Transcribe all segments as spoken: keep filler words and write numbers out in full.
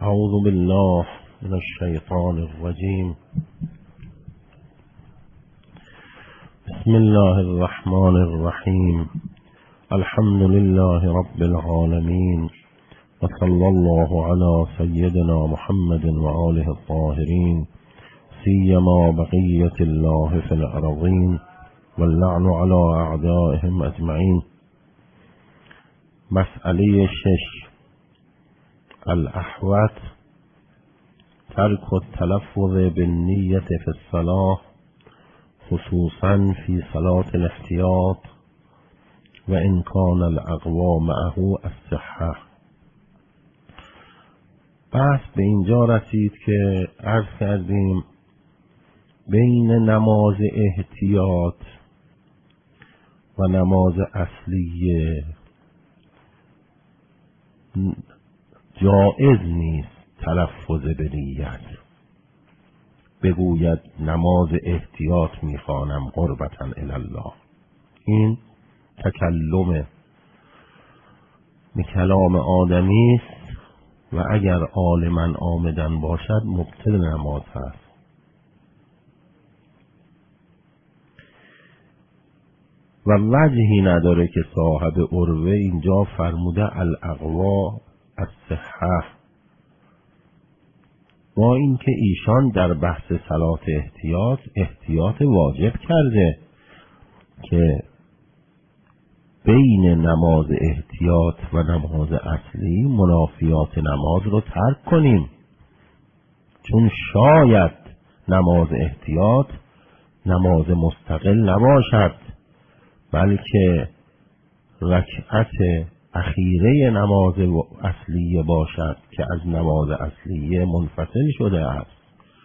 اعوذ بالله من الشیطان الرجیم. بسم الله الرحمن الرحیم. الحمد لله رب العالمین و صلی الله علی سیدنا محمد و آله الطاهرین سیما بقیة الله فی الارضین واللعن علی اعدائهم اجمعین. مسئله شش، الاحوط ترک التلفظ بالنیة فی الصلاة خصوصا فی صلاة الاحتیاط و ان کان الاقوا معه الصحة. بحث به اینجا رسید که عرض کردیم بین نماز احتیاط و نماز اصلیه جائز نیست تلفظ به نیت، بگوید نماز احتیاط میخوانم قربتا الی الله. این تکلم به کلام آدمی است و اگر عالما آمدن باشد مبطل نماز هست. و وجهی نداره که صاحب عروه اینجا فرموده الاقوا الصحة، با اینکه ایشان در بحث صلات احتیاط احتیاط واجب کرده که بین نماز احتیاط و نماز اصلی منافیات نماز رو ترک کنیم، چون شاید نماز احتیاط نماز مستقل نباشد بلکه رکعت اخیره نماز اصلیه باشد که از نماز اصلیه منفصل شده است.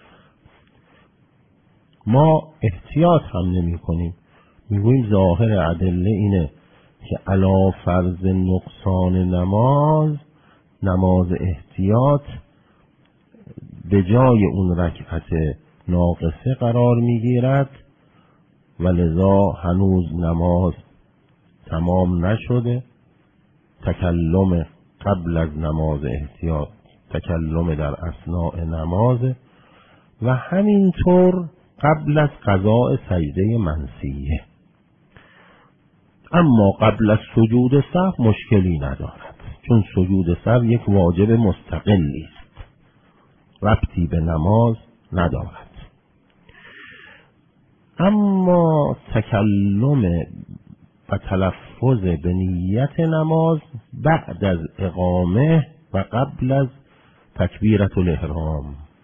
ما احتیاط هم نمی کنیم، میگوییم ظاهر ادله اینه که علی فرض نقصان نماز نماز احتیاط به جای اون رکعت ناقصه قرار میگیرد و لذا هنوز نماز تمام نشده. تکلم قبل از نماز احتیاط تکلم در اثناء نماز و همینطور قبل از قضاء سجده منسیه. اما قبل از سجود سهو مشکلی ندارد، چون سجود سهو یک واجب مستقلی است، ربطی به نماز ندارد. اما تکلم و تلفظ به نیت نماز بعد از اقامه و قبل از تکبیرة الاحرام،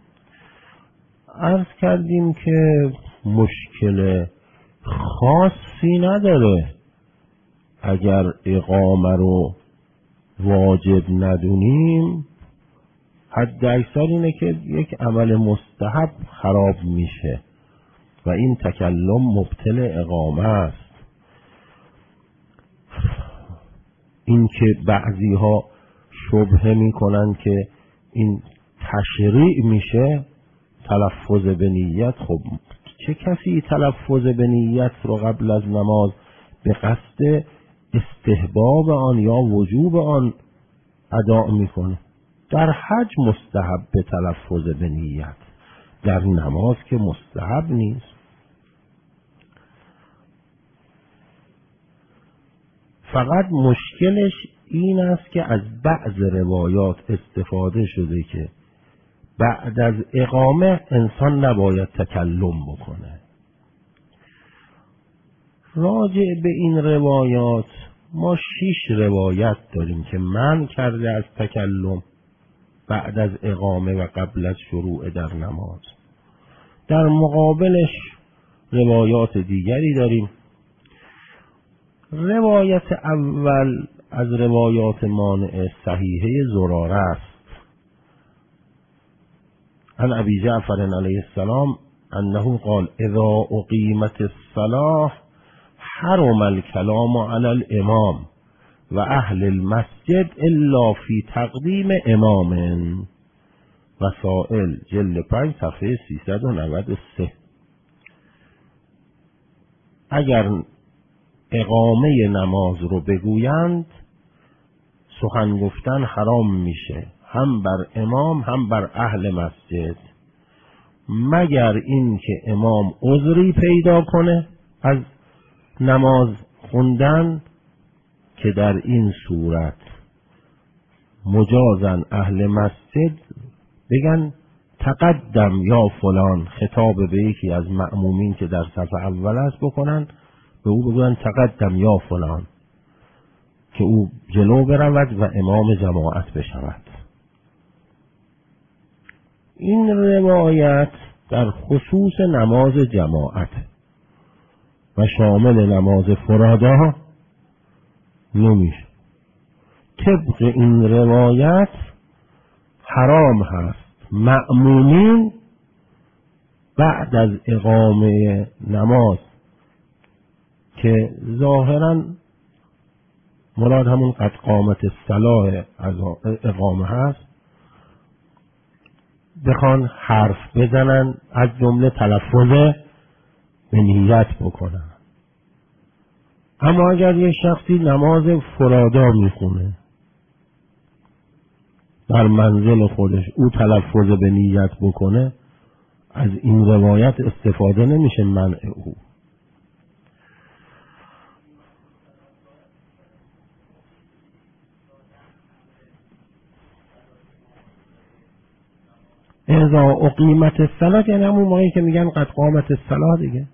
عرض کردیم که مشکل خاصی نداره. اگر اقامه رو واجب ندونیم حد اکثر اینه که یک عمل مستحب خراب میشه و این تکلم مبطل اقامه است. این که بعضی ها شبهه میکنن که این تشریع میشه تلفظ به نیت، خب چه کسی تلفظ به نیت رو قبل از نماز به قصد استحباب آن یا وجوب آن ادا میکنه؟ در حج مستحب به تلفظ به نیت، در نماز که مستحب نیست. فقط مشکلش این است که از بعض روایات استفاده شده که بعد از اقامه انسان نباید تکلم بکنه. راجع به این روایات ما شش روایت داریم که منع کرده از تکلم بعد از اقامه و قبل از شروع در نماز. در مقابلش روایات دیگری داریم. روایت اول از روایات مانع صحیحه زراره است. عن ابی جعفر علیه السلام انه قال اذا اقیمت الصلاة حرم الكلام علی الامام و اهل المسجد الا فی تقدیم امام. وسائل جلد پنج صفحه سیصد و نود و سه. اگر اقامه نماز رو بگویند سخن گفتن حرام میشه، هم بر امام هم بر اهل مسجد، مگر این که امام عذری پیدا کنه از نماز خوندن که در این صورت مجازن اهل مسجد بگن تقدم یا فلان، خطاب به یکی از مأمومین که در صف اول است بکنن، به او بگن تقدم یا فلان، که او جلو برود و امام جماعت بشود. این روایت در خصوص نماز جماعت و شامل نماز فرادا نمیشه. طبق این روایت حرام هست مأمومین بعد از اقامه نماز که ظاهرا مراد همون قد قامت الصلاة از اقامه هست، بخوان حرف بزنن، از جمله تلفظ به نیت بکنن. اما اگر یه شخصی نماز فرادا میخونه در منزل خودش، او تلفظ به نیت بکنه، از این روایت استفاده نمیشه منع او. اذا اقیمت الصلاة یعنی همون موقعی که میگن قد قامت الصلاة دیگه.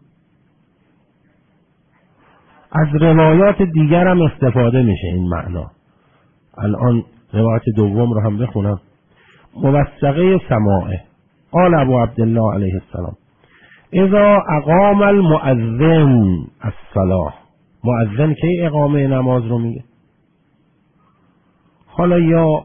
از روایات دیگر هم استفاده میشه این معنا. الان روایت دوم رو هم بخونم. موثقه سماعه قال ابو عبدالله علیه السلام اذا اقام المؤذن الصلاة. مؤذن کی اقامه نماز رو میگه؟ حالا یا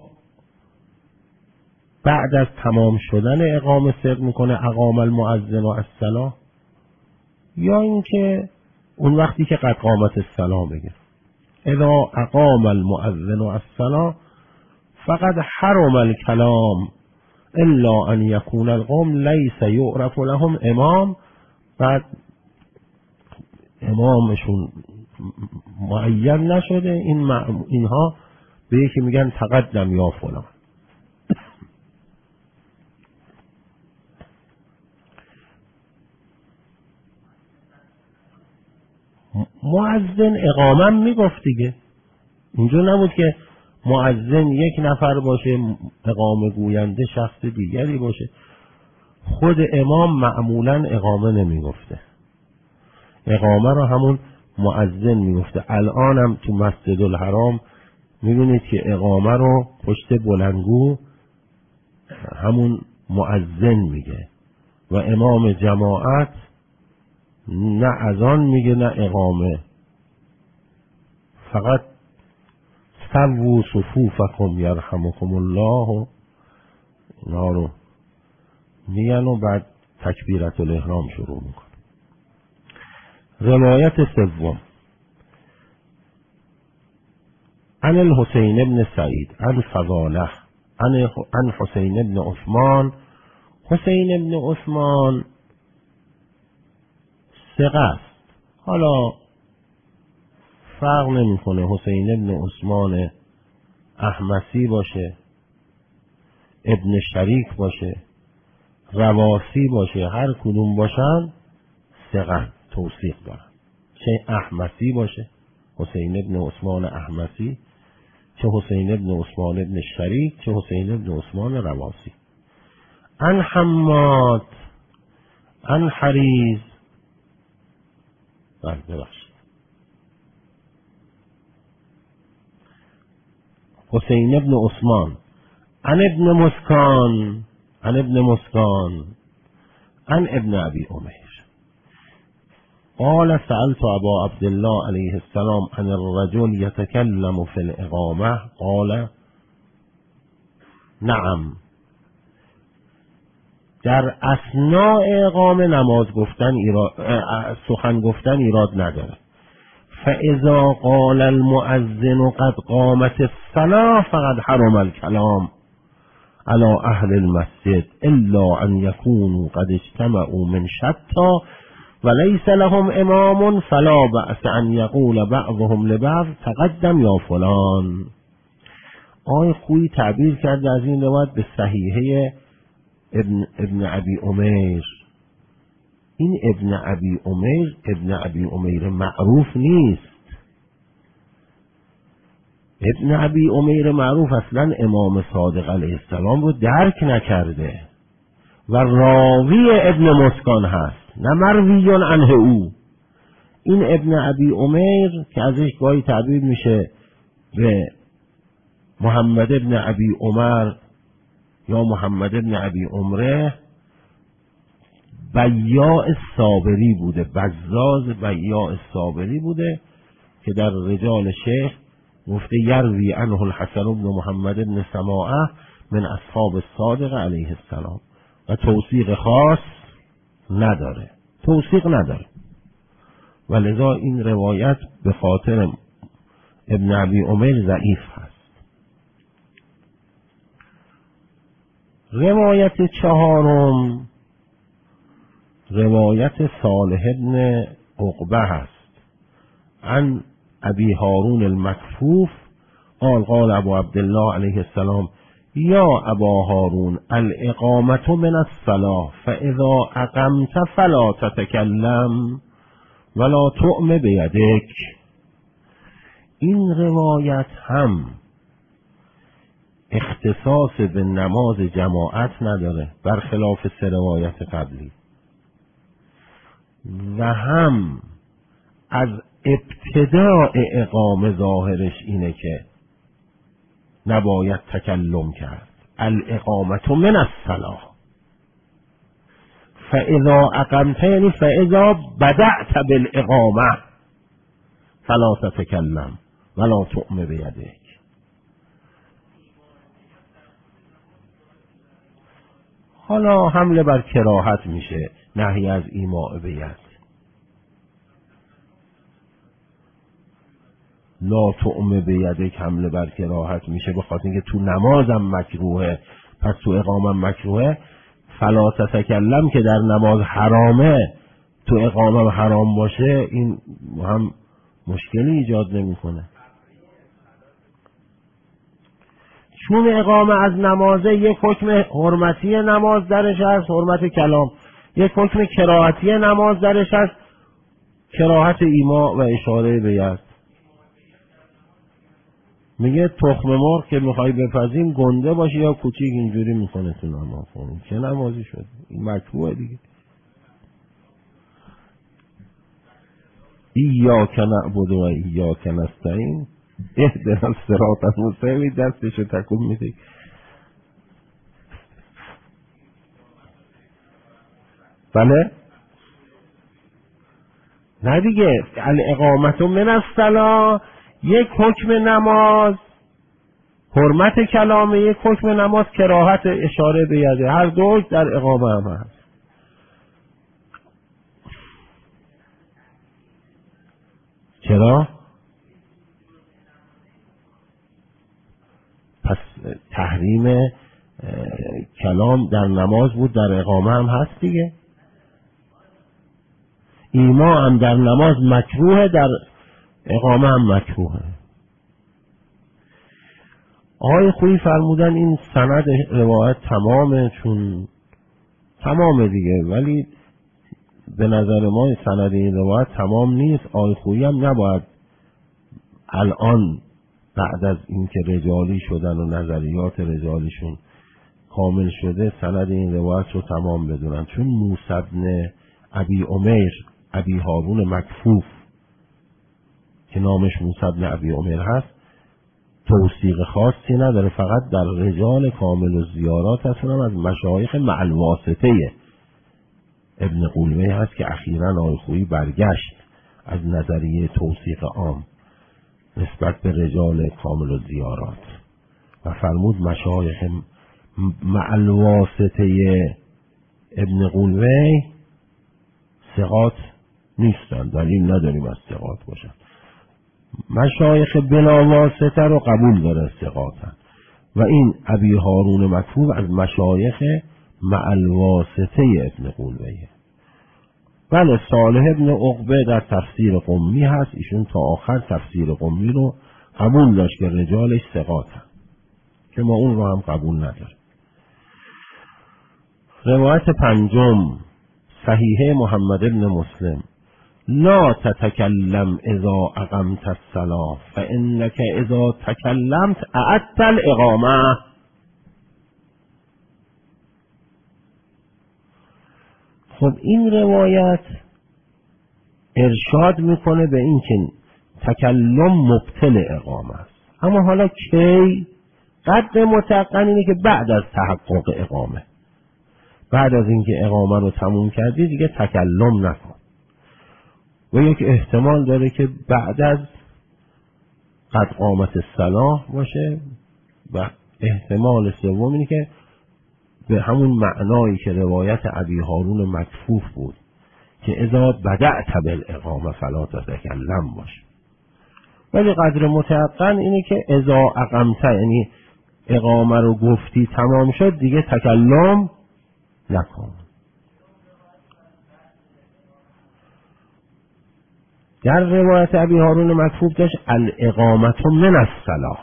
بعد از تمام شدن اقامه صدق میکنه اقام المؤذن و الصلاة، یا اینکه اون وقتی که قد قامت الصلاة بگه. اذا اقام المؤذن و الصلاة فقد حرم الكلام الا ان يكون القوم ليس يعرف لهم امام. بعد امامشون معین نشده، این اینها به یکی میگن تقدم یا فلان. مؤذن اقامه میگفت دیگه، اینجور نبود که مؤذن یک نفر باشه، اقامه گوینده شخص دیگری باشه. خود امام معمولا اقامه نمیگفته، اقامه رو همون مؤذن میگفته. الان هم تو مسجد الحرام میبینید که اقامه رو پشت بلندگو همون مؤذن میگه و امام جماعت نه اذان میگه نه اقامه، فقط سووا صفوفکم یرحمکم الله اینا رو میگن و بعد تکبیرت الاحرام شروع میکن. روایت سوم عن الحسین بن سعید عن فضاله عن حسین بن عثمان. حسین بن عثمان ثقه است. حالا فرق نمیکنه حسین ابن عثمان احمسی باشه، ابن شریک باشه، رواسی باشه، هر کدوم باشن ثقه توثیق دارن. چه احمسی باشه حسین ابن عثمان احمسی، چه حسین ابن عثمان ابن شریک، چه حسین ابن عثمان رواسی. عن حماد عن حریز ببخشید حسین ابن عثمان عن ابن مسکان عن ابن مسکان عن ابن ابی امیر قال سألت ابا عبدالله علیه السلام عن الرجل يتكلم في الإقامة قال نعم. در اثناء اقامه نماز گفتن ایراد، سخن گفتن ایراد نداره. فاذا قال المؤذن قد قامت الصلاة فقد حرم الكلام على اهل المسجد الا ان يكونوا قد اجتمعوا من شتى وليس لهم امام فلا بأس ان يقول بعضهم لبعض تقدم یا فلان. آقای خویی تعبیر کرده از این روایت به صحیحه ابن, ابن ابی عمیر. این ابن ابی عمیر ابن ابی عمیر معروف نیست. ابن ابی عمیر معروف اصلا امام صادق علیه السلام رو درک نکرده و راوی ابن مسکان هست، نه مرویون عنه او. این ابن ابی عمیر که ازش گاهی تعبیر میشه به محمد ابن ابی عمر یا محمد ابن ابی عمره، بیاع صابری بوده، بزاز بیاع صابری بوده که در رجال شیخ گفته یروی عنه الحسن بن محمد بن سماعه من اصحاب الصادق علیه السلام و توثیق خاص نداره، توثیق نداره و لذا این روایت به خاطر ابن ابی عمیر ضعیف هست. روایت چهارم روایت صالح ابن عقبه هست عن ابی هارون المکفوف قال قال ابو عبدالله علیه السلام یا ابا هارون الاقامت من الصلاة فاذا اقمت فلا تتکلم ولا تؤم بیدک. این روایت هم اختصاص به نماز جماعت نداره برخلاف سه روایت قبلی و هم از ابتداء اقامه ظاهرش اینه که نباید تکلم کرد. الاقامت من الصلاة فاذا اقمت یعنی فاذا بدأت بالاقامه فلا تتکلم ولا تؤم بیدک. حالا حمله بر کراهت میشه، نهی از ایماء بید. لا تؤم بیدک حمله بر کراهت میشه به خاطر اینکه تو نمازم مکروهه، پس تو اقامم مکروهه. فلا تتکلم که در نماز حرامه، تو اقامم حرام باشه، این هم مشکلی ایجاد نمیکنه. چون اقامه از نمازه یک حکم حرمتی نماز درش هست، حرمت کلام، یک حکم کراهتی نماز درش هست، کراهت ایما و اشاره به ید. میگه تخم مرغ که میخوای بپزیم گنده باشه یا کوچیک اینجوری میکنه تو نماز، این چه نمازی شد؟ این مکروهه دیگه. ایاک نعبد و ایاک نستعین اهدنا الصراط المستقیم، دستشو تکون میده. بله نه دیگه، الاقامت من الصلاة یک حکم نماز، حرمت کلامه یک حکم نماز، کراهت اشاره به یده، هر دو در اقامه هم هست. چرا؟ پس تحریم کلام در نماز بود، در اقامه هم هست دیگه. ایما هم در نماز مکروه، در اقامه هم مکروهه. آقای خویی فرمودن این سند روایت تمامه، چون تمامه دیگه، ولی به نظر ما سند این روایت تمام نیست. آقای خویی هم نباید الان بعد از اینکه رجالی شدن و نظریات رجالیشون کامل شده سند این روایت رو تمام بدونن، چون موسی بن ابی عمیر ابی هارون مکفوف که نامش موسی بن ابی عمیر هست توثیق خاصی نداره، فقط در رجال کامل و زیارات هست، هم از مشایخ مع الواسطه ابن قولوی هست که اخیراً آقای خویی برگشت از نظریه توثیق عام نسبت به رجال کامل و زیارات و فرمود مشایخ مع الواسطه ابن قولوی ثقات نیستن، دلیل نداریم از ثقات باشن. مشایخ بلا واسطه رو قبول داره ثقاتن و این ابی هارون مکفوف از مشایخ مع الواسطه ابن قولویه. بله صالح ابن عقبه در تفسیر قمی هست، ایشون تا آخر تفسیر قمی رو قبول داشت که رجالش ثقاتن. که ما اون رو هم قبول نداریم. روایت پنجم صحیحه محمد بن مسلم: لا تتکلم اذا اقمت الصلاة فانک اذا تکلمت اعدت الاقامه. خب این روایت ارشاد میکنه به این که تکلم مبطل اقامه است، اما حالا کی؟ قدر متقن اینه که بعد از تحقق اقامه، بعد از اینکه اقامه رو تموم کردی دیگه تکلم نکن. و یک احتمال داره که بعد از قد قامت الصلاة باشه، و احتمال سوم اینه که به همون معنایی که روایت ابی هارون مکفوف بود که اذا بدأت بالاقامه فلا تتکلم باشه. ولی قدر متقن اینه که اذا اقمت، یعنی اقامه رو گفتی تمام شد دیگه تکلم نکن. در روایت ابی هارون مکفوف داشت الاقامت من الصلاة،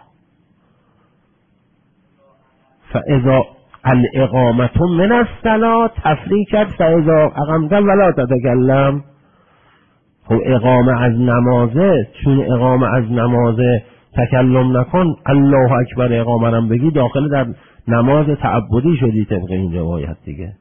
فاذا الاقامت من الصلاة تفریق کرد فاذا اقمت ولا تتکلم. خب اقامه از نمازه، چون اقامه از نمازه تکلم نکن، الله اکبر اقامه رم بگی داخل در نماز تعبدی شدی طبق این روایت دیگه.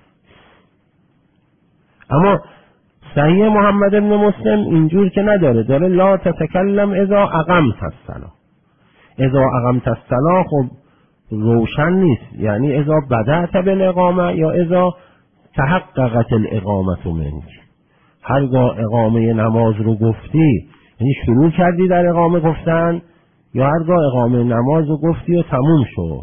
اما صحیح محمد بن مسلم اینجور که نداره، داره لا تتکلم اذا اقمت الصلاة. اذا اقمت الصلاة خب روشن نیست، یعنی اذا بدأت بالاقامه یا اذا تحققت الاقامه منک. هرگاه اقامه نماز رو گفتی، یعنی شروع کردی در اقامه گفتن، یا هرگاه اقامه نماز رو گفتی و تموم شد.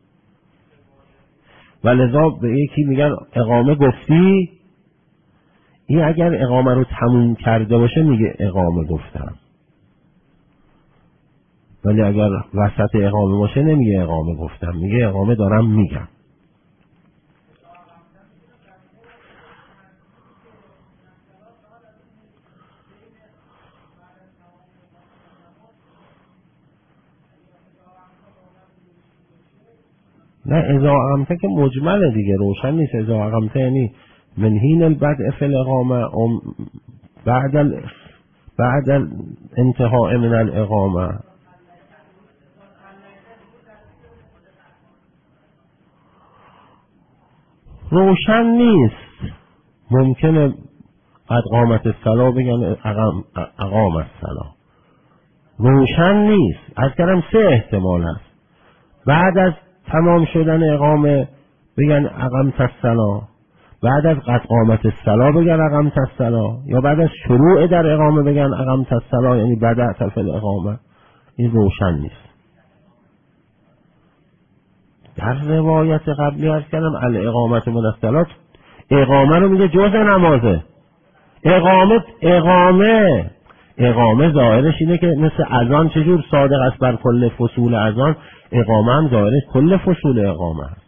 ولذا به یکی میگن اقامه گفتی، این اگر اقامه رو تموم کرده باشه میگه اقامه گفتم، ولی اگر وسط اقامه باشه نمیگه اقامه گفتم، میگه اقامه دارم میگم. نه اذا اقمته که مجمله دیگه، روشن نیست. اذا اقمته یعنی من حین البدء فی الاقامه بعد ال... بعد الانتهاء من الاقامه. روشن نیست، ممکنه قد قامت الصلاة بگن اقام اقام الصلاة، روشن نیست. از کردم سه احتمال هست، بعد از تمام شدن اقامه بگن اقامت الصلاة، بعد از قد قامت الصلاة بگن اقامت الصلاة، یا بعد از شروع در اقامه بگن اقامت الصلاة، یعنی بدأت فی الاقامه. این روشن نیست. در روایت قبلی هست کردم الاقامت من الصلاة، اقامه رو میگه جز نمازه. اقامت اقامه اقامه ظاهرش اینه که مثل اذان چجور صادق است بر کل فصول اذان، اقامه هم ظاهرش کل فصول اقامه است.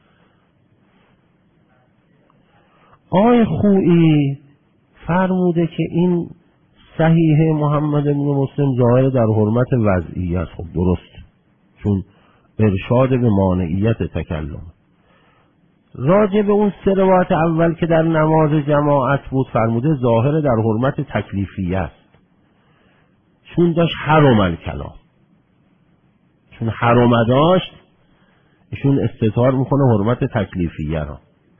آقای خویی فرموده که این صحیح محمد بن مسلم ظاهر در حرمت وضعی است. خب درست، چون ارشاد به مانعیت تکلم. راجع به اون سه روایت اول که در نماز جماعت بود فرموده ظاهر در حرمت تکلیفی است، چون داشت حرم الکلام، چون حرم داشت ایشون استظهار میکنه حرمت تکلیفیه را.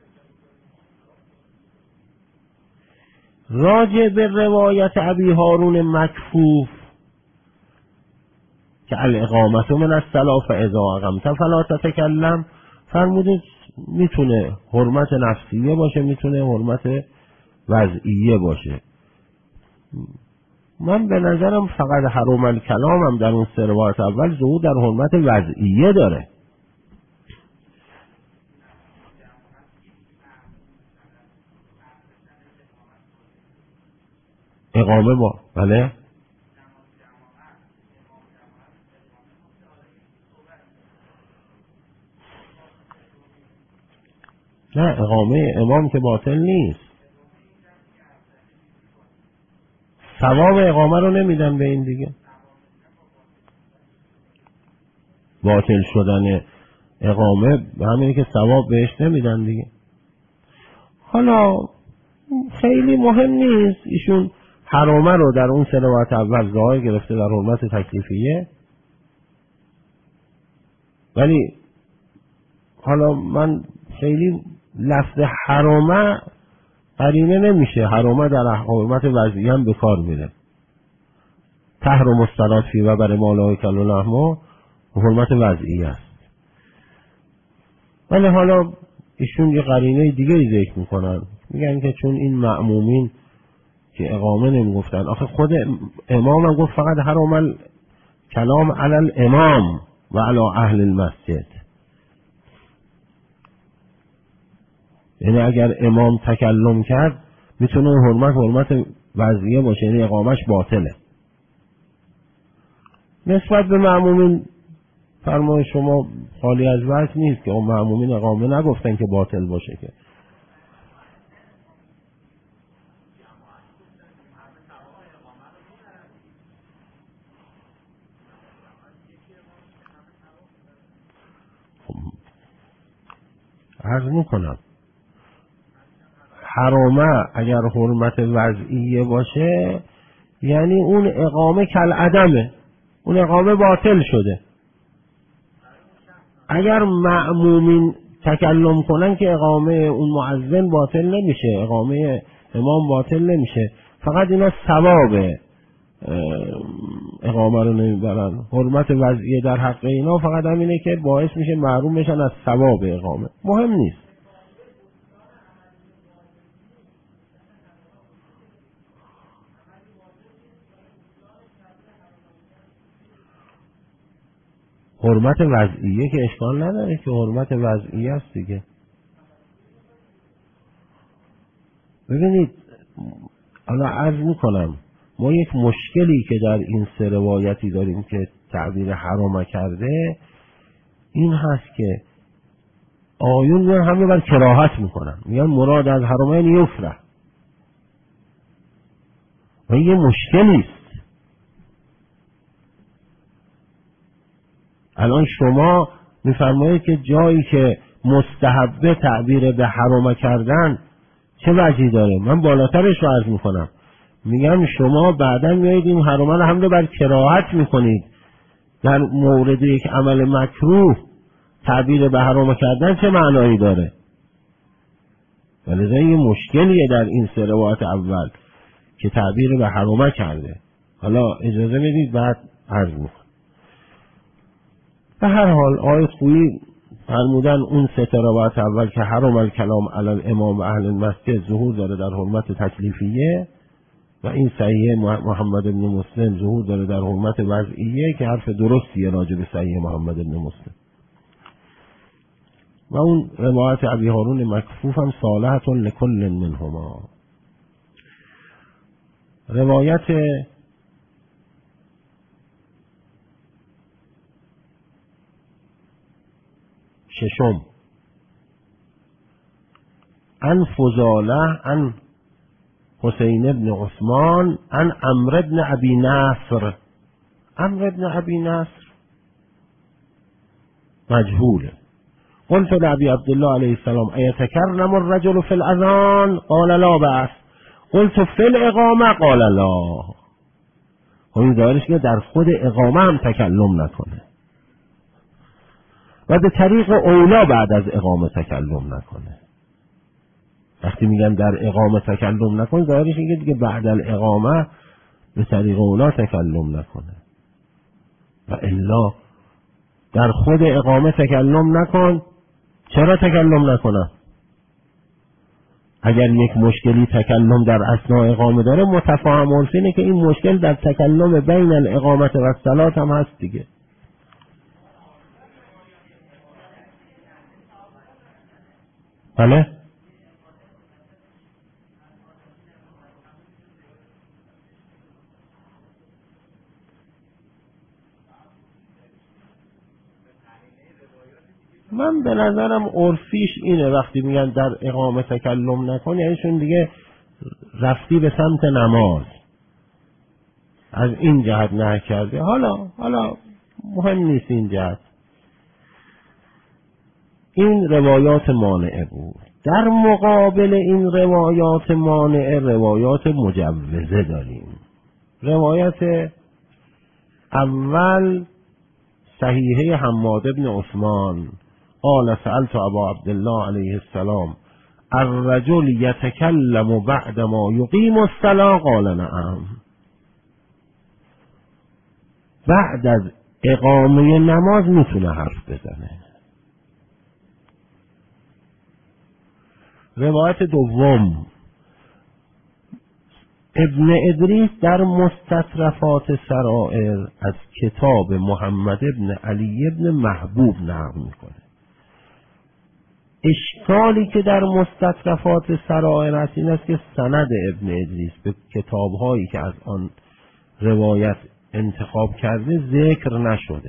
راجع به روایت ابی هارون مکفوف که الاقامت من الصلاة فاذا اقمت فلا تتکلم، فرموده میتونه حرمت نفسیه باشه، میتونه حرمت وضعیه باشه. من به نظرم فقط حرم الکلام هم در اون سه روایت اول ظهور در حرمت وضعیه داره. اقامه با بله نه، اقامه امام که باطل نیست، ثواب اقامه رو نمیدن به این دیگه. باطل شدن اقامه همینه که ثواب بهش نمیدن دیگه. حالا خیلی مهم نیست، ایشون حرامه رو در اون سه روایت اول ظاهر گرفته در حرمت تکلیفیه، ولی حالا من خیلی لفظ حرامه قرینه نمیشه، حرامه در حرمت وضعی هم به کار میره. تحرم الصلاة فی و بر مالای کل و لحمه حرمت وضعی است، ولی حالا ایشون یه قرینه دیگه ای ذکر میکنن، میگن که چون این مأمومین که اقامه نمیگفتن، آخه خود امام هم گفت فقط حرام کلام علی الامام و علی اهل المسجد، یعنی اگر امام تکلم کرد میتونه حرمت حرمت وضعیه باشه، یعنی اقامش باطله. نسبت به مأمومین فرمان شما خالی از وجه نیست که اون مأمومین اقامه نگفتن که باطل باشه که. عرض میکنم حرامه اگر حرمت وضعیه باشه یعنی اون اقامه کل عدمه، اون اقامه باطل شده. اگر مأمومین تکلم کنن که اقامه اون مؤذن باطل نمیشه، اقامه امام باطل نمیشه، فقط اینا ثواب اقامه رو نمیبرن. حرمت وضعیه در حق اینا فقط همینه که باعث میشه محروم بشن از ثواب اقامه، مهم نیست. حرمت وضعیه که اشکال نداره که حرمت وضعیه است دیگه. ببینید الان عرض میکنم ما یک مشکلی که در این سه روایتی داریم که تعبیر حرامه کرده این هست که آیون میان همه بر کراهت میکنن، میان مراد از حرامه یعنی یفره، و این یه مشکلی است. الان شما میفرمایید که جایی که مستحبه تعبیر به حرامه کردن چه وجهی داره؟ من بالاترش رو عرض میکنم، میگم شما بعدا میایید این حرامه رو هم رو بر کراهت میکنید، در مورد یک عمل مکروه تعبیر به حرامه کردن چه معنایی داره؟ ولذا یه مشکلیه در این سه روایت اول که تعبیر به حرامه کرده. حالا اجازه بدید بعد عرض میکنم. به هر حال آیه خویی فرمودن اون سه روایت اول که حرام الکلام علی الامام و اهل المسجد ظهور داره در حرمت تکلیفیه، و این صحیح محمد بن مسلم ظهور داره در حرمت وضعیه که حرف درستیه راجع به صحیح محمد بن مسلم. و اون روایت ابی هارون مکفوف هم صالحة لکل منهما. روایت ششم عن فضاله عن حسین ابن عثمان عن عمرو ابن ابی نصر. عمرو ابن ابی نصر مجهوله. قلت لأبي عبد الله عليه السلام أيتكلم الرجل في الأذان؟ قال لا بأس. قلت في الإقامة؟ قال لا. این ظاهرش که در خود اقامه هم تکلم نکنه و به طریق اولا بعد از اقامه تکلم نکنه. وقتی میگن در اقامه تکلم نکن ظاهرش اینه دیگه بعد از اقامه به طریق اولا تکلم نکنه، و الا در خود اقامه تکلم نکن. چرا تکلم نکنم؟ اگر یک مشکلی تکلم در اثناء اقامه داره متفاهم عرفینه که این مشکل در تکلم بین الاقامه و الصلاة هم هست دیگه. بله؟ من به نظرم عرفیش اینه وقتی میگن در اقامه تکلم نکن یعنی چون دیگه رفتی به سمت نماز، از این جهت نه کرده. حالا حالا مهم نیست این جهت، این روایات مانعه بود. در مقابل این روایات مانعه روایات مجوزه داریم. روایت اول صحیحه حماد بن عثمان قال سألت ابا عبدالله علیه السلام الرجل یتکلم بعد ما یقیم الصلاة قال نعم. بعد از اقامه نماز میتونه حرف بزنه. روایت دوم ابن ادریس در مستطرفات سرائر از کتاب محمد ابن علی ابن محبوب نقل میکنه. اشکالی که در مستطرفات سرائر است این است که سند ابن ادریس به کتابهایی که از آن روایت انتخاب کرده ذکر نشده.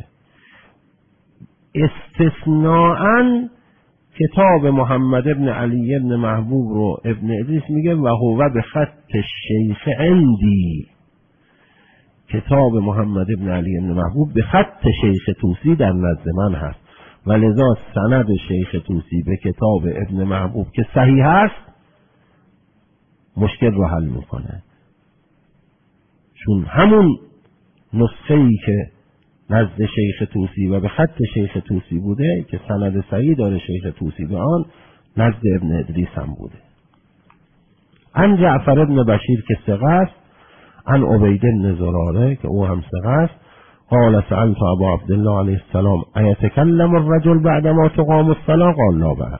استثناءً کتاب محمد ابن علی ابن محبوب رو ابن ادریس میگه و هو به خط شیخ عندی. کتاب محمد ابن علی ابن محبوب به خط شیخ طوسی در نزد من هست و لذا سند شیخ طوسی به کتاب ابن محبوب که صحیح هست مشکل رو حل میکنه، چون همون نسخه ای که نزد شیخ طوسی و به خط شیخ طوسی بوده که سند صحیح داره شیخ طوسی به آن نزد ابن ادریس هم بوده. عن جعفر ابن بشیر که ثقه است، عن عبید بن زراره که او هم ثقه است، قال سألت ابا عبدالله علیه السلام ایتکلم الرجل بعد ما تقام الصلاة قال لا بأس.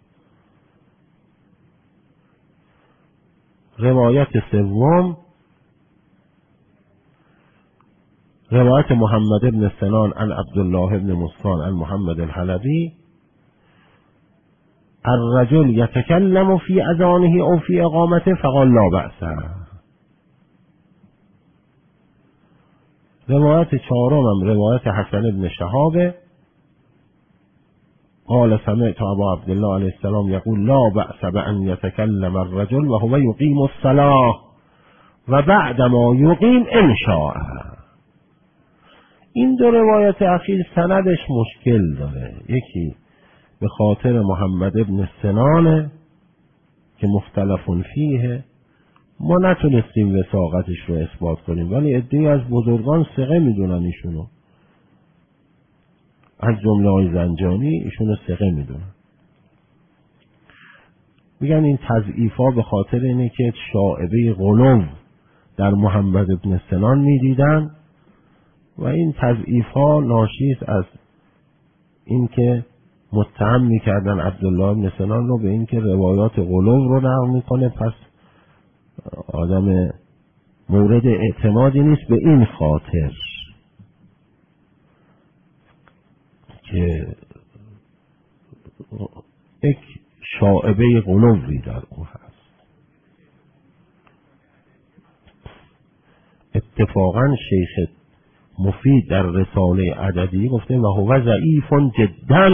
روایت سوم روایت محمد ابن سنان عن عبدالله ابن مسکان عن محمد الحلبی الرجل یتکلم فی اذانه او فی اقامته فقال لا بأس. روایت چهارم هم روایت حسن ابن شهاب قال سمعت ابا عبدالله علیه السلام یقول لا بأس بأن یتکلم الرجل و هو یقیم الصلاة و بعد ما یقیم ان شاء. این دو روایت اخیر سندش مشکل داره. یکی به خاطر محمد ابن سنانه که مختلفون فیه، ما نتونستیم وثاقتش رو اثبات کنیم ولی عده‌ای از بزرگان ثقه میدونن ایشونو، از جمله های زنجانی ایشونو ثقه میدونن. میگن این تضعیفا به خاطر اینه که شائبه غلو در محمد ابن سنان میدیدن و این تضعیف ها ناشی است از اینکه متهم میکردن عبدالله ابن سنان رو به اینکه روایات غلو رو نقل میکنه، پس آدم مورد اعتمادی نیست. به این خاطر که یک شائبه غلوی در او هست. اتفاقا شیخ مفید در رساله عددی گفته و هو ضعیف جدا.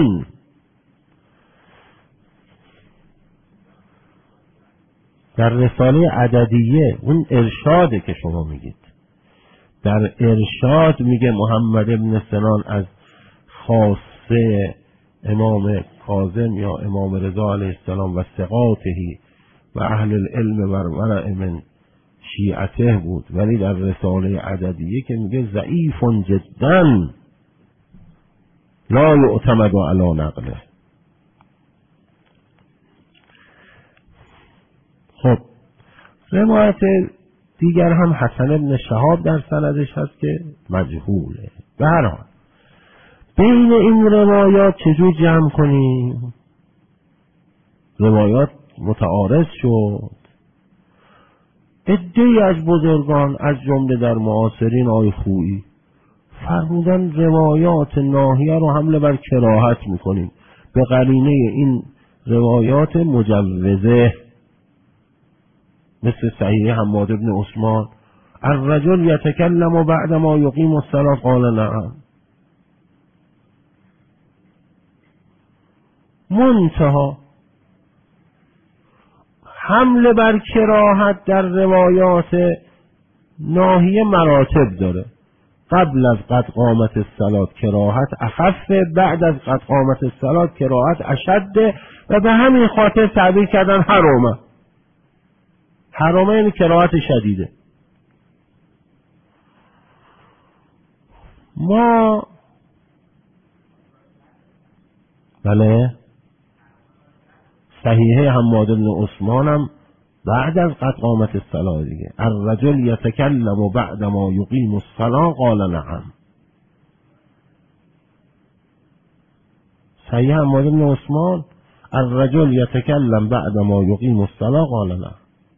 در رساله عددیه اون ارشاده که شما میگید، در ارشاد میگه محمد ابن سنان از خاصه امام کاظم یا امام رضا علیه السلام و ثقاتهی و اهل العلم و ورع من شیعته بود، ولی در رساله عددیه که میگه ضعیف جدا لا یعتمد علی نقله. خب روایت دیگر هم حسن ابن شهاب در سندش هست که مجهوله. به هر حال بین این روایات چجور جمع کنیم؟ روایات متعارض شد. عده‌ای از بزرگان از جمله در معاصرین آی خویی فرمودن روایات ناهیه رو حمله بر کراهت میکنیم به قرینه این روایات مجوزه، مثل صحیح حماد بن عثمان الرجل یتکلم بعد ما یقیم الصلاة قال نعم. منتها حمله بر کراهت در روایات ناهیه مراتب داره. قبل از قد قامت الصلات کراهت اخف، بعد از قد قامت الصلات کراهت اشد، و به همین خاطر تعبیر کردن حرامه. حرامه یعنی کراهت شدیده. ما بله صحیحه حماد بن عثمان هم بعد از قد قامت الصلاة دیگه، الرجل یتکلم بعد ما یقیم الصلاة قال نعم. صحیح حماد بن عثمان الرجل یتکلم بعد ما یقیم الصلاة قال نعم.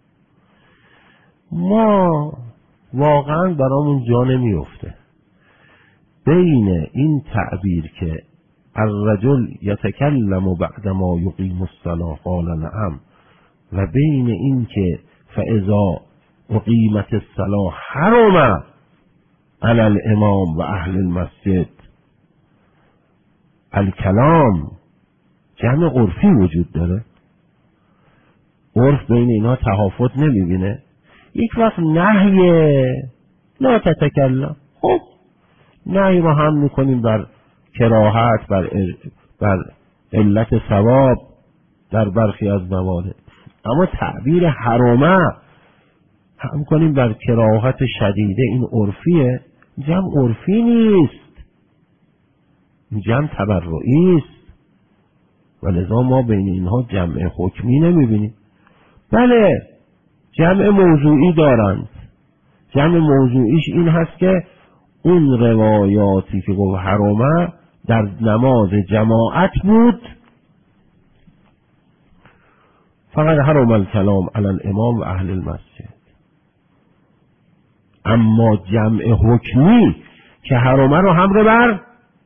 ما واقعا برامون جا نمیفته بین این تعبیر که الرجل یتکلم بعد ما یقیم الصلاة قال نعم و بین این که فاذا اقیمت الصلاة حرم علی الامام و اهل المسجد الکلام، جمع عرفی وجود داره. عرف بین اینا تهافت نمیبینه. یک وقت نهیه لا تتکلم، خب نهی رو هم میکنیم بر کراهت، بر, بر علت ثواب در برخی از موارد، اما تعبیر حرامه هم کنیم بر کراهت شدیده، این عرفیه. جمع عرفی نیست، جمع تبرعی است و لذا ما بین اینها جمع حکمی نمیبینیم. بله جمع موضوعی دارند. جمع موضوعیش این هست که اون روایاتی که گفت حرامه در نماز جماعت بود، فقط حرم الکلام علی الامام و اهل المسجد. اما جمع حکمی که حرامه رو هم بر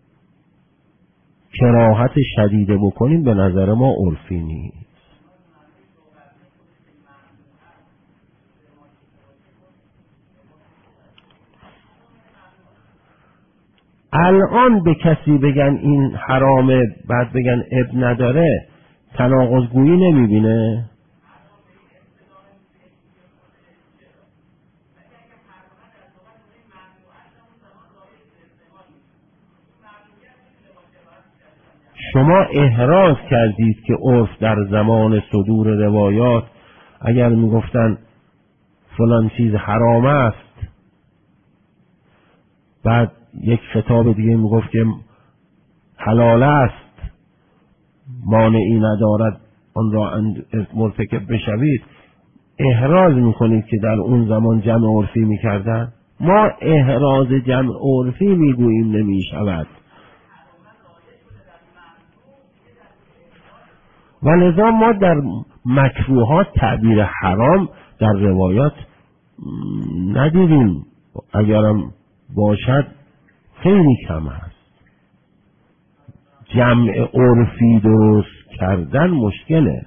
کراهت شدیده بکنیم به نظر ما عرفی نیست. الان به کسی بگن این حرامه بعد بگن اب نداره، تناقض‌گویی نمیبینه؟ شما احراز کردید که عرف در زمان صدور روایات اگر میگفتن فلان چیز حرام است، بعد یک خطاب دیگه میگفت که حلال است، مانعی ندارد آن را مرتکب بشوید، احراز میکنید که در اون زمان جمع عرفی میکردن. ما احراز جمع عرفی میگوییم نمیشود و لذا ما در مکروهات تعبیر حرام در روایات ندیدیم، اگرم باشد خیلی کم است. جمع عرفی درست کردن مشکله.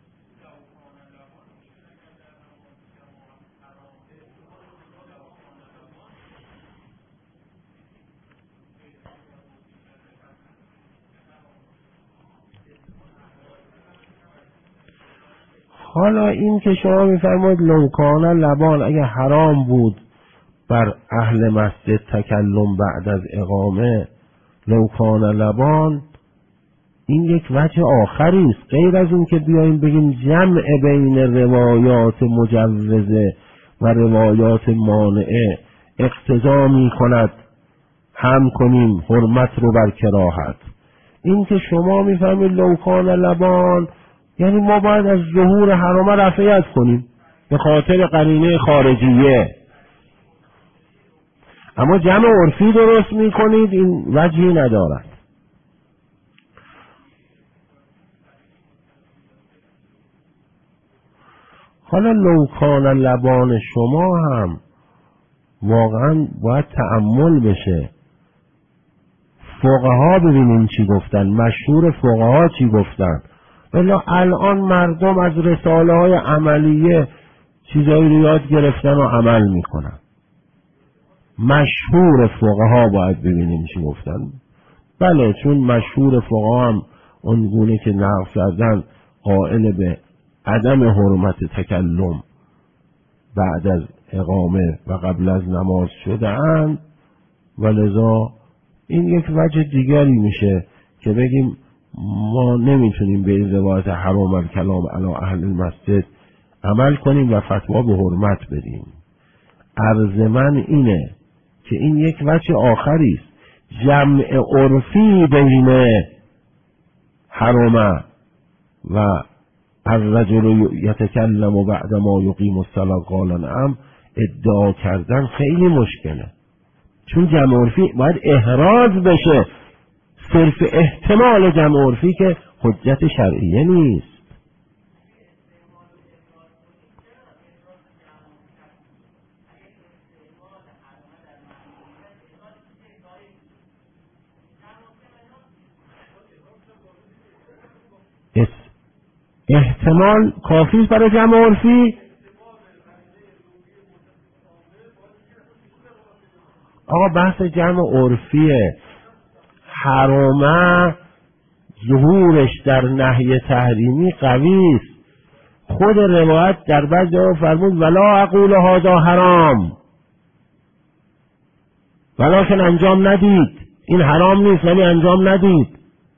حالا این که شما میفرمایید لوکان لبان، اگه حرام بود بر اهل مسجد تکلم بعد از اقامه، لوکان لبان، این یک وجه آخری است غیر از اون که بیاییم بگیم جمع بین روایات مجوزه و روایات مانعه اقتضا می کند هم کنیم حرمت رو بر کراهت. این که شما میفهمید لوکان لبان یعنی ما باید از ظهور حرامه رفعیت کنیم به خاطر قرینه خارجیه، اما جمع عرفی درست میکنید، این وجهی ندارد. حالا لوکان لبان شما هم واقعا باید تأمل بشه. فقها ببینیم چی گفتن، مشهور فقها چی گفتن. بلا الان مردم از رساله های عملیه چیزایی رو یاد گرفتن و عمل میکنن. مشهور فقها باید ببینیم چی گفتن. بله چون مشهور فقها هم اونگونه که نقل کردن قائل به عدم حرمت تکلم بعد از اقامه و قبل از نماز شده اند، و لذا این یک وجه دیگری میشه که بگیم ما نمیتونیم به این روایت حرام الکلام علی اهل المسجد عمل کنیم و فتوا به حرمت بدیم. عرض من اینه که این یک وجه آخری است، جمع عرفی بین حرام و الرجل یتکلم بعد ما یقیم الصلاة قال نعم ادعا کردن خیلی مشکله، چون جمع عرفی باید احراز بشه، صرف احتمال جمع عرفی که حجت شرعیه نیست. احتمال کافی برای جمع عرفی؟ آقا بحث جمع عرفیه. حرامه ظهورش در نهی تحریمی قوی است. خود روایت در بعض جا فرمود ولا اقول هذا حرام، ولیکن انجام ندید، این حرام نیست ولی انجام ندید.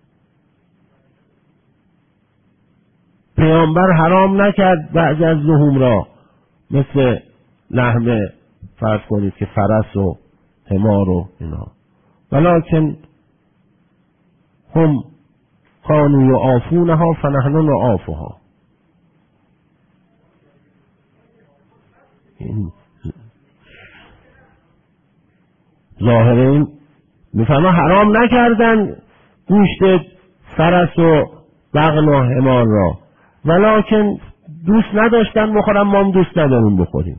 پیامبر حرام نکرد بعض از لحوم را، مثل لحم فرض کنید که فرس و حمار و اینا، ولیکن هم کانوا یعافونها فنحن نعافها. ظاهر این میفهمه حرام نکردن گوشت فرس و بغل و حمار را، ولیکن دوست نداشتن بخورن، ما هم دوست نداریم بخوریم.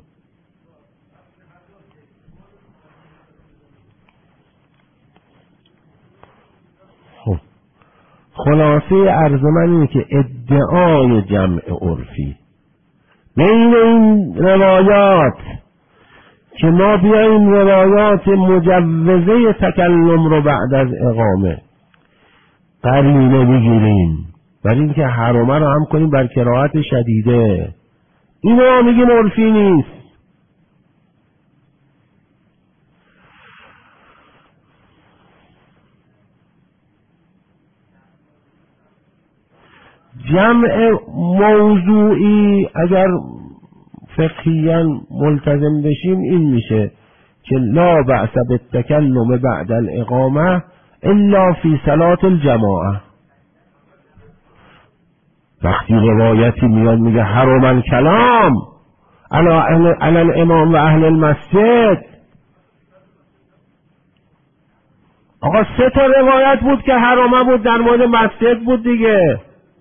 خب خلاصه عرض من اینه که ادعای جمع عرفی بین این روایات که ما بیاییم روایات مجوزه تکلم رو بعد از اقامه قرینه بگیریم برای اینکه حرامه رو هم کنیم بر کراهت شدیده، اینو میگیم عرفی نیست. جمع موضوعی اگر فقهیاً ملتزم بشیم این میشه که لا بأس بالتکلم بعد الاقامه الا فی صلاة الجماعه. وقتی روایتی میاد میگه حرام الکلام علی الامام و اهل المسجد، آقا سه تا روایت بود که حرامه بود، در مورد مسجد بود دیگه.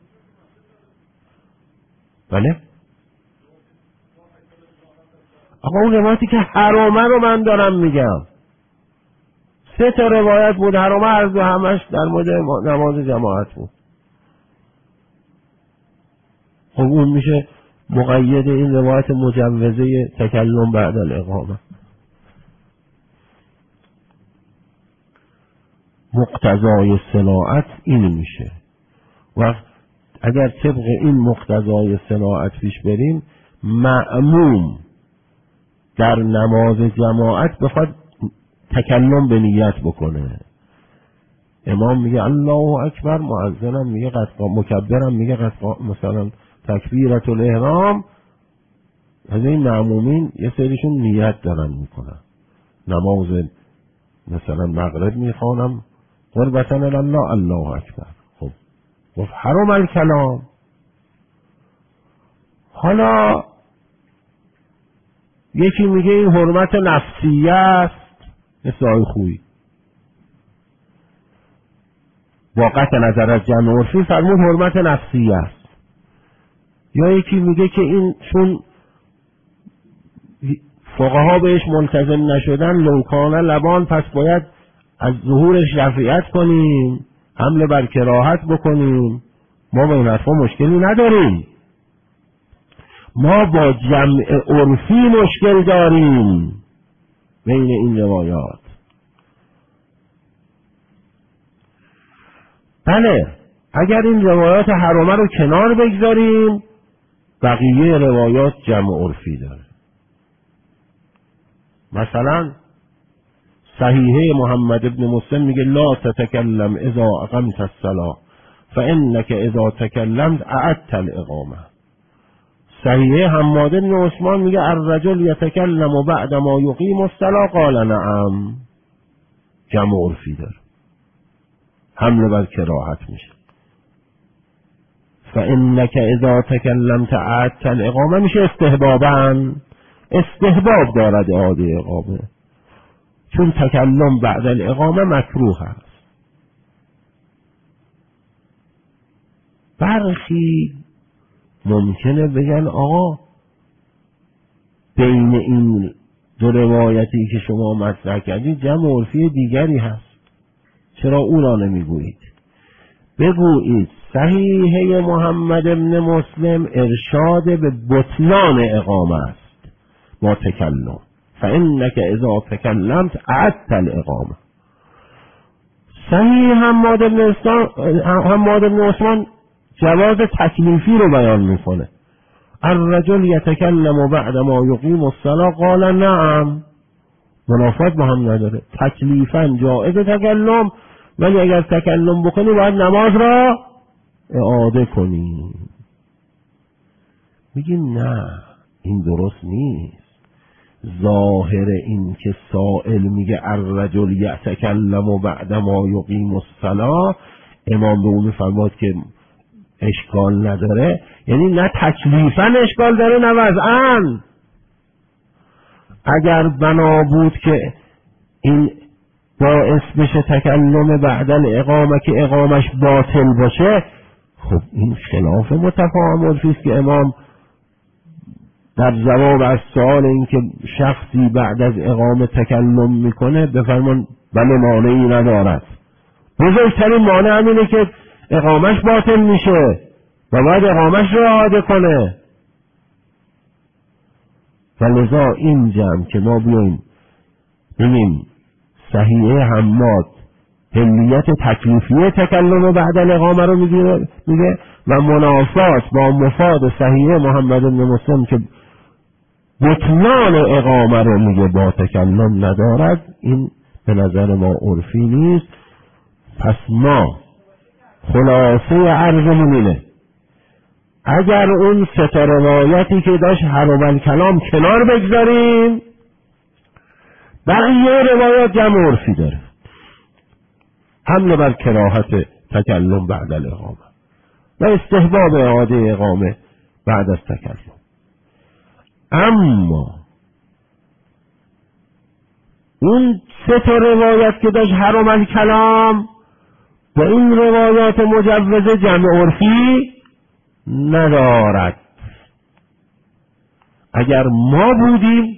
بله آقا اون روایتی که حرامه رو من دارم میگم، سه تا روایت بود، حرامه هر دو همش در مورد نماز جماعت بود. خب اون میشه مقید این روایت مجوزه تکلم بعد الاقامه. مقتضای صناعت این میشه. و اگر طبق این مقتضای صناعت پیش بریم، مأموم در نماز جماعت بخواد تکلم به نیت بکنه، امام میگه الله اکبر، مؤذنم میگه قد مکبرم میگه قد مثلا تکبیرت الاحرام، از این معمومین یه سریشون نیت دارن میکنن، نماز مثلا مغرب میخوانم قربتن الله الله اکبر، خب گفت حرام الکلام. حالا یکی میگه این حرمت نفسیه است، مثل آی خویی با قطع نظر از جمع عرفی فرمود حرمت نفسیه است. یا یکی میگه که این چون فقها بهش ملتزم نشدن لوکانه لبان، پس باید از ظهورش رفعیت کنیم، حمله بر کراهت بکنیم. ما با این حرفا مشکلی نداریم، ما با جمع عرفی مشکل داریم بین این روایات. بله اگر این روایات حرامه رو کنار بگذاریم، بقیه روایات جمع عرفی داره. مثلا صحیحه محمد ابن مسلم میگه لا تتکلم اذا اقمت الصلاة فانك اذا تکلمت اعدت الاقامه. صحیحه حماد بن عثمان میگه الرجل یتکلم بعد ما یقیم الصلاة قال نعم. جمع عرفی داره، حمله بر کراهت میشه. فانك اذا تکلمت اعدت الاقامه میشه استحبابا، استحباب دارد اعاده اقامه، چون تکلم بعد الاقامه مکروه است. برخی ممکنه بگن آقا بین این دو روایتی که شما مطرح کردید جمع عرفی دیگری هست، چرا او را نمیگویید؟ بگویید صحیحه محمد ابن مسلم ارشاد به بطلان اقامه است با تکلم، فانک اذا تکلمت اعدت الاقامه. صحیح حماد بن حماد بن عثمان جواز تکلیفی رو بیان میکنه. الرجل یتکلم بعد ما یقیم الصلاة قال نعم، منافات با هم نداره، تکلیفاً جائز تکلم، ولی اگر تکلم بکنی باید نماز را اعاده کنی. میگی نه این درست نیست. ظاهر این که سائل میگه الرجل یتکلم بعد ما یقیم الصلاة، امام به اون میفرماد که اشکال نداره، یعنی نه تکلیفاً اشکال داره نه وضعاً. اگر بنا بود که این باعث بشه تکلم بعد الاقامه که اقامش باطل باشه، خب این خلاف متفاهم عرفی است که امام در جواب از سوال این که شخصی بعد از اقامه تکلم میکنه بفرمان بله مانعی ندارد. بزرگترین مانع همینه که اقامش باطل میشه و باید اقامش رو اعاده کنه. و لذا این جمع که ما بیاییم ببینیم صحیحه حماد حلیت تکلیفی تکلم بعد الاقامه رو میگه میگه و منافات با مفاد صحیحه محمد بن مسلم که بطلان اقامه رو میگه با تکلم ندارد، این به نظر ما عرفی نیست. پس ما خلاصه عرضمون اینه اگر اون سه تا روایتی که داشت حرم کلام کنار بگذاریم، بقیه روایات جمع عرفی داره، حمله بر کراهت تکلم بعد الاقامه و استحباب اعاده اقامه بعد از تکلم. اما اون سه تا روایت که داشت حرم کلام و این روایات مجوزه جمع عرفی ندارد. اگر ما بودیم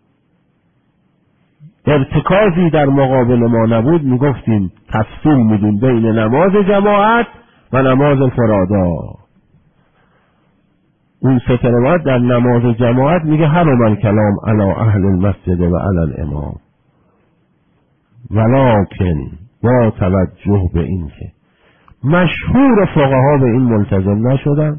ارتکازی در مقابل ما نبود میگفتیم تفصیل میدیم بین نماز جماعت و نماز فرادا. اون سه روایت در نماز جماعت میگه حرم الکلام علی اهل المسجد و علی الامام، ولکن با توجه به این که مشهور فقها به این ملتزم نشدن،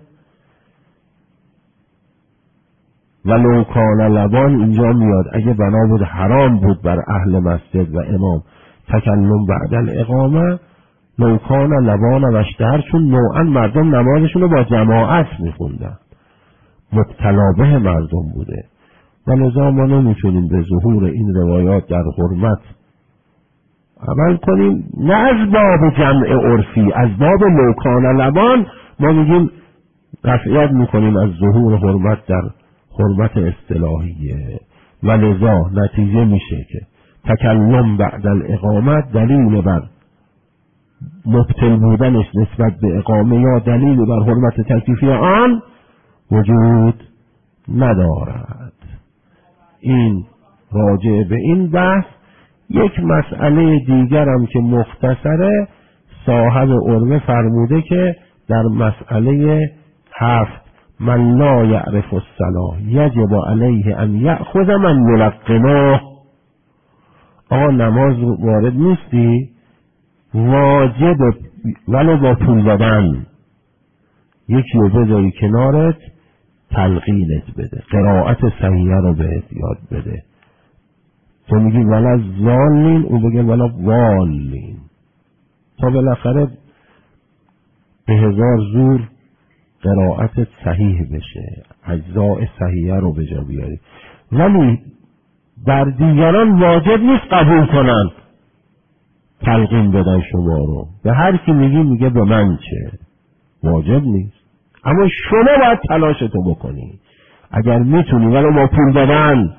ولو کان لبان اینجا میاد اگه بنا بود حرام بود بر اهل مسجد و امام تکلم بعد الاقامه، لو کان لبان و اشتهر، چون نوعا مردم نمازشون رو با جماعت میخوندن، مبتلا به مردم بوده و لذا ما نمیتونیم به ظهور این روایات در حرمت عمل کنیم. نه از باب جمع عرفی، از باب لو کان لبان ما میگیم رفعیت میکنیم از ظهور حرمت در حرمت اصطلاحیه و لذا نتیجه میشه که تکلم بعد الاقامه دلیل بر مبطل بودنش نسبت به اقامه یا دلیل بر حرمت تکلیفی آن وجود ندارد. این راجع به این بحث. یک مسئله دیگرم که مختصره، صاحب علمه فرموده که در مسئله هفت من لا یعرف الصلاة یجب علیه ان یأخذ من یلقنه، آقا نماز وارد نیستی واجب ولو با پول دادن یکی رو بذاری کنارت تلقینت بده، قرائت صحیحه رو بهت یاد بده، تو میگی ولا ضالین، او بگه ولا والین، تا بالاخره به هزار زور قرائت صحیح بشه، اجزاء صحیحه رو به جا بیاری. ولی بر دیگران واجب نیست قبول کنن تلقین بدن شما رو. به هر کی میگی میگه به من چه، واجب نیست. اما شما باید تلاشتو بکنی. اگر میتونی ولی با پول دادن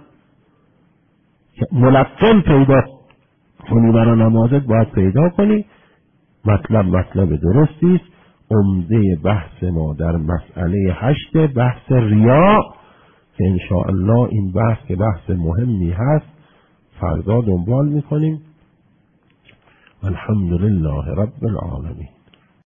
ملقن پیدا کنی برای نمازت باید پیدا کنی. مطلب مطلب درستی است. عمده بحث ما در مسئله هشت بحث ریا که انشاءالله این بحث که بحث مهمی هست فردا دنبال میکنیم. الحمدلله رب العالمین.